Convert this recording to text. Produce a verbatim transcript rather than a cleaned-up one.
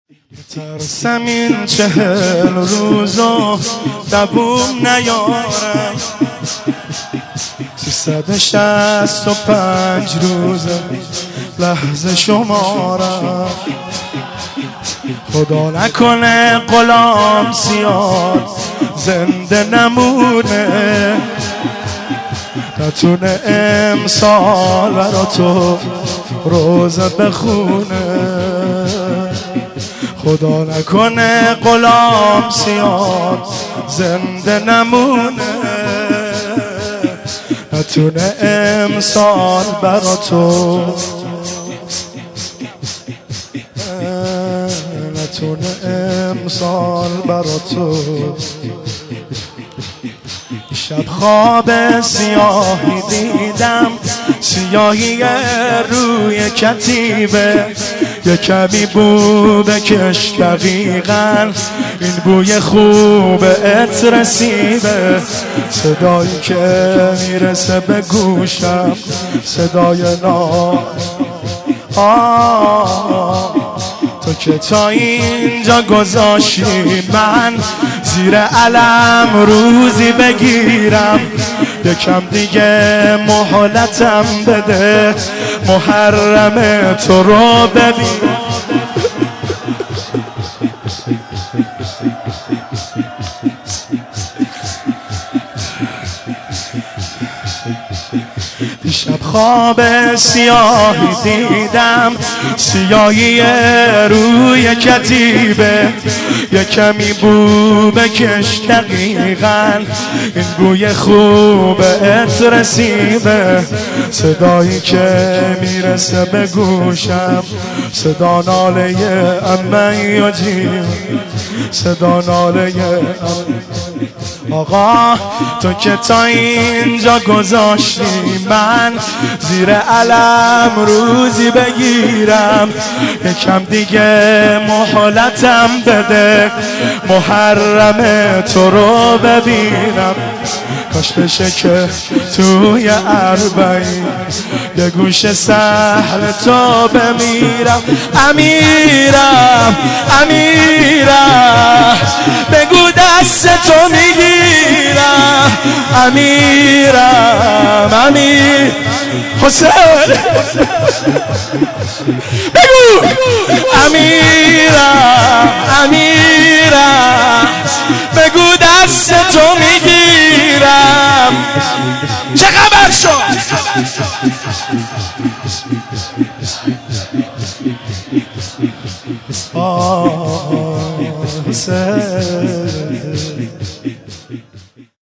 ترسم این چهل روزو دووم نیارم، سیصد و شصت و پنج روزه لحظه شمارم. خدا نکنه غلام سیاد زنده نمونه، نتونه امسال برا تو روزه بخونه. خدا نکنه غلام سیاد زنده نمونه، نتونه امسال برا تو نتونه امسال برا تو. شب خواب سیاهی دیدم، سیاهی روی کتیبه، یه کمی بو بکش دقیقا، این بوی خوب ات رسیده. صدایی که میرسه به گوشم صدای نا آه، تو که تا اینجا گذاشتی من زیر علم روزی بگیرم. یکم دیگه مهلتم بده، محرم تو رو ببینم. شب خواب سیاهی دیدم، سیاهی روی کتیبه، یه کمی بو بکش دقیقا، این بوی خوب ات رسیده. صدایی که میرسه به گوشم صدا ناله عمه و جیم، صدا ناله آقا. تو که تا اینجا گذاشتی من زیر علم روزی بگیرم. یکم دیگه مهلتم بده، محرم تو رو ببینم. کاش بشه که توی اربعین یه گوشه سهل تو بمیرم. امیرم امیرم بگو دست تو میگیرم. امیرم امیر حسین بگو. امیرم امیرم بگو دست تو میگیرم. چه خبر شد؟ آه حسین